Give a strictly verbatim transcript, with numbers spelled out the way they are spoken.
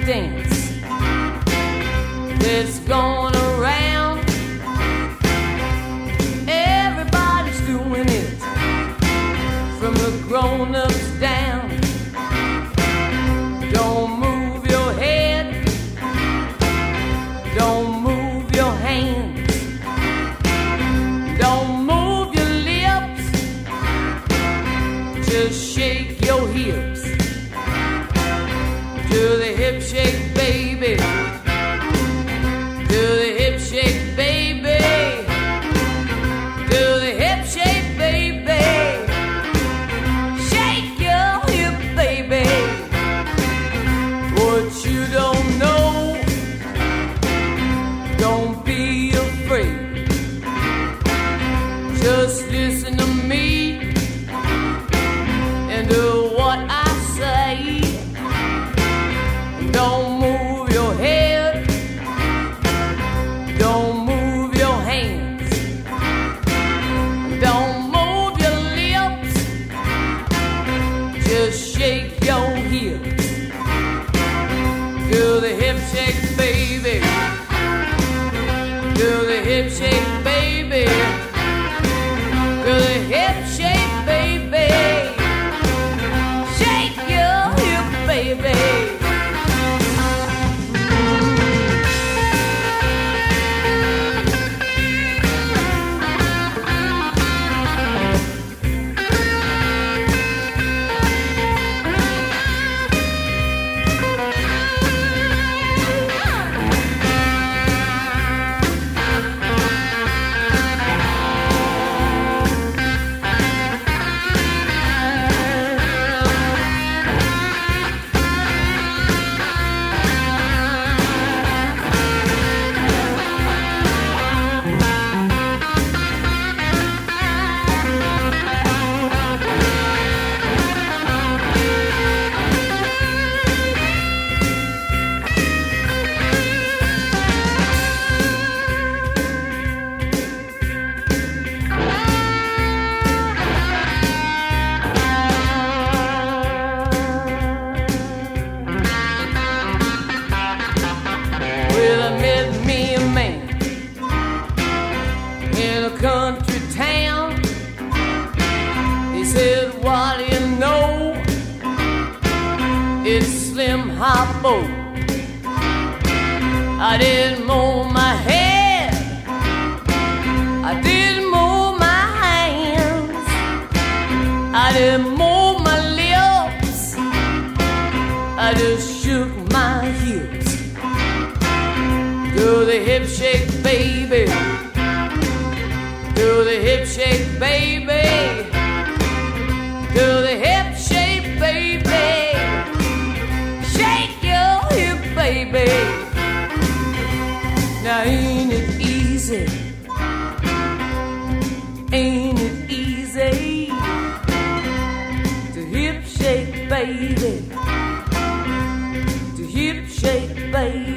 dance that's going around. Everybody's doing it, from the grown-ups down. Don't move your head, don't move your hands, don't move your lips, just shake your hips. Do the hip shake, baby. Do the hip shake, baby. Do the hip shake, baby. Shake your hip, baby. What you don't know, don't be afraid. Just listen to me and do what I say. Don't move your head, don't move your hands, don't move your lips, just shake your hips. Do the hip shake, baby. Do the hip shake, baby. Do the hip shake, baby. Shake your hip, baby. Country town, he said, what do you know? It's Slim Hoppo. I didn't mow my head, I didn't mow my hands, I didn't mow my lips, I just shook my hips. Do the hip shake, baby. Do the hip shake, baby. Do the hip shake, baby. Shake your hip, baby. Now ain't it easy? Ain't it easy to hip shake, baby? To hip shake, baby.